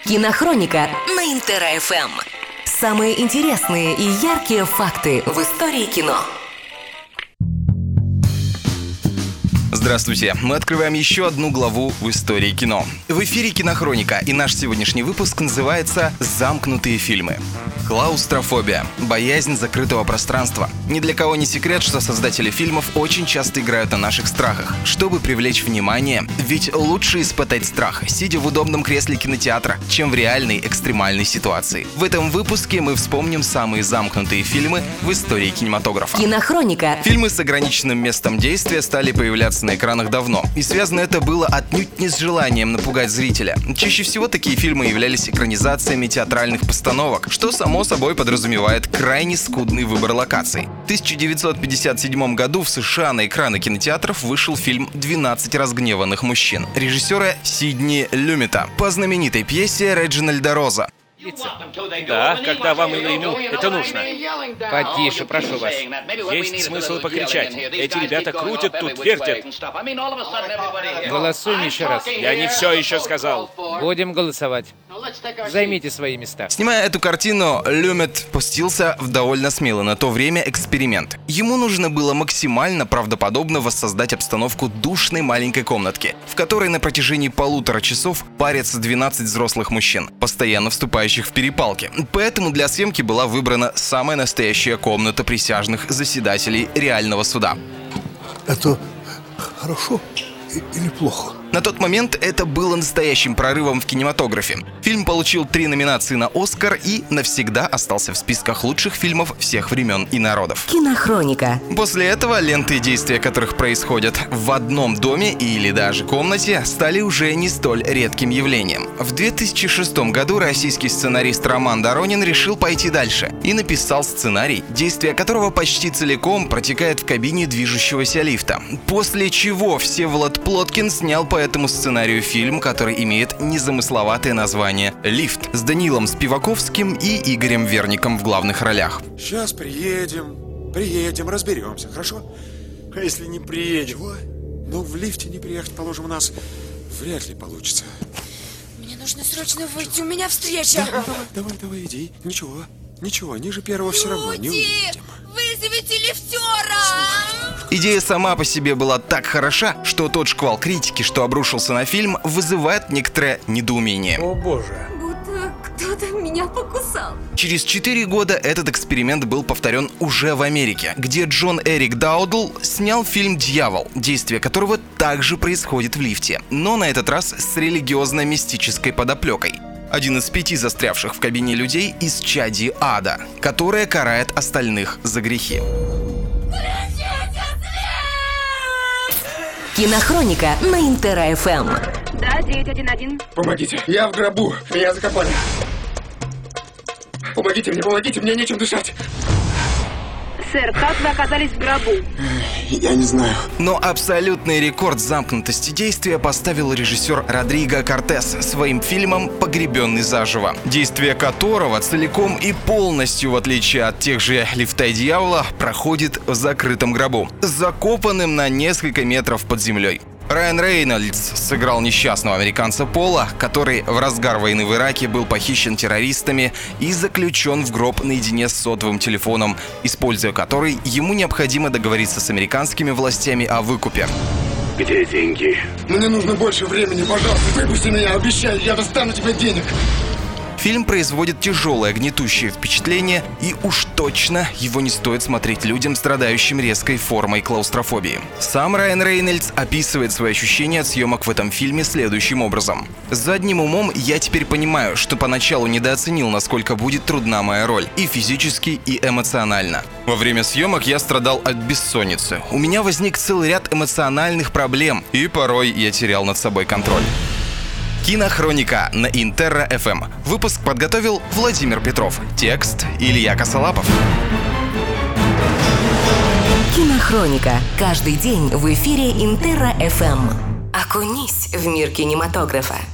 Кинохроника на Интер-ФМ. Самые интересные и яркие факты в истории кино. Здравствуйте! Мы открываем еще одну главу в истории кино. В эфире Кинохроника, и наш сегодняшний выпуск называется «Замкнутые фильмы». Клаустрофобия – боязнь закрытого пространства. Ни для кого не секрет, что создатели фильмов очень часто играют на наших страхах, чтобы привлечь внимание, ведь лучше испытать страх, сидя в удобном кресле кинотеатра, чем в реальной экстремальной ситуации. В этом выпуске мы вспомним самые замкнутые фильмы в истории кинематографа. Кинохроника. Фильмы с ограниченным местом действия стали появляться на экранах давно, и связано это было отнюдь не с желанием напугать зрителя. Чаще всего такие фильмы являлись экранизациями театральных постановок, что само собой подразумевает крайне скудный выбор локаций. В 1957 году в США на экраны кинотеатров вышел фильм «12 разгневанных мужчин» режиссера Сидни Люмета по знаменитой пьесе Реджинальда Роза. Да, когда вам или ему это нужно. Потише, прошу вас. Есть смысл покричать. Эти ребята крутят тут, вертят. Голосуем еще раз. Я не все еще сказал. Будем голосовать. Займите свои места. Снимая эту картину, Люмет пустился в довольно смелый на то время эксперимент. Ему нужно было максимально правдоподобно воссоздать обстановку душной маленькой комнатки, в которой на протяжении 1,5 часов парятся 12 взрослых мужчин, постоянно вступающих в перепалки. Поэтому для съемки была выбрана самая настоящая комната присяжных заседателей реального суда. Это хорошо или плохо? На тот момент это было настоящим прорывом в кинематографе. Фильм получил 3 номинации на «Оскар» и навсегда остался в списках лучших фильмов всех времен и народов. Кинохроника. После этого ленты, действия которых происходят в одном доме или даже комнате, стали уже не столь редким явлением. В 2006 году российский сценарист Роман Доронин решил пойти дальше и написал сценарий, действие которого почти целиком протекает в кабине движущегося лифта. После чего Всеволод Плоткин снял по этому сценарию фильм, который имеет незамысловатое название «Лифт» с Данилом Спиваковским и Игорем Верником в главных ролях. Сейчас приедем, разберемся, хорошо? А если не приедем? Чего? Ну, в лифте не приехать, положим, у нас вряд ли получится. Мне нужно срочно выйти, у меня встреча. Давай, иди. Ничего, ниже первого все равно не увидим. Вызовите лифтера! Идея сама по себе была так хороша, что тот шквал критики, что обрушился на фильм, вызывает некоторое недоумение. О боже. Будто кто-то меня покусал. Через 4 года этот эксперимент был повторен уже в Америке, где Джон Эрик Даудл снял фильм «Дьявол», действие которого также происходит в лифте, но на этот раз с религиозно-мистической подоплекой. Один из 5 застрявших в кабине людей из чади ада, которая карает остальных за грехи. Кинохроника на Интер-ФМ. Да, 911. Помогите, я в гробу, меня закопали. Помогите мне нечем дышать. Сэр, как вы оказались в гробу? Я не знаю. Но абсолютный рекорд замкнутости действия поставил режиссер Родриго Кортес своим фильмом «Погребенный заживо», действие которого целиком и полностью, в отличие от тех же «Лифта и дьявола», проходит в закрытом гробу, закопанным на несколько метров под землей. Райан Рейнольдс сыграл несчастного американца Пола, который в разгар войны в Ираке был похищен террористами и заключен в гроб наедине с сотовым телефоном, используя который ему необходимо договориться с американскими властями о выкупе. Где деньги? Мне нужно больше времени, пожалуйста, выпусти меня, обещаю, я достану тебе денег. Фильм производит тяжелое, гнетущее впечатление, и уж точно его не стоит смотреть людям, страдающим резкой формой клаустрофобии. Сам Райан Рейнольдс описывает свои ощущения от съемок в этом фильме следующим образом. «Задним умом я теперь понимаю, что поначалу недооценил, насколько будет трудна моя роль, и физически, и эмоционально. Во время съемок я страдал от бессонницы. У меня возник целый ряд эмоциональных проблем, и порой я терял над собой контроль». Кинохроника на Интер-ФМ. Выпуск подготовил Владимир Петров. Текст Илья Косолапов. Кинохроника. Каждый день в эфире Интер-ФМ. Окунись в мир кинематографа.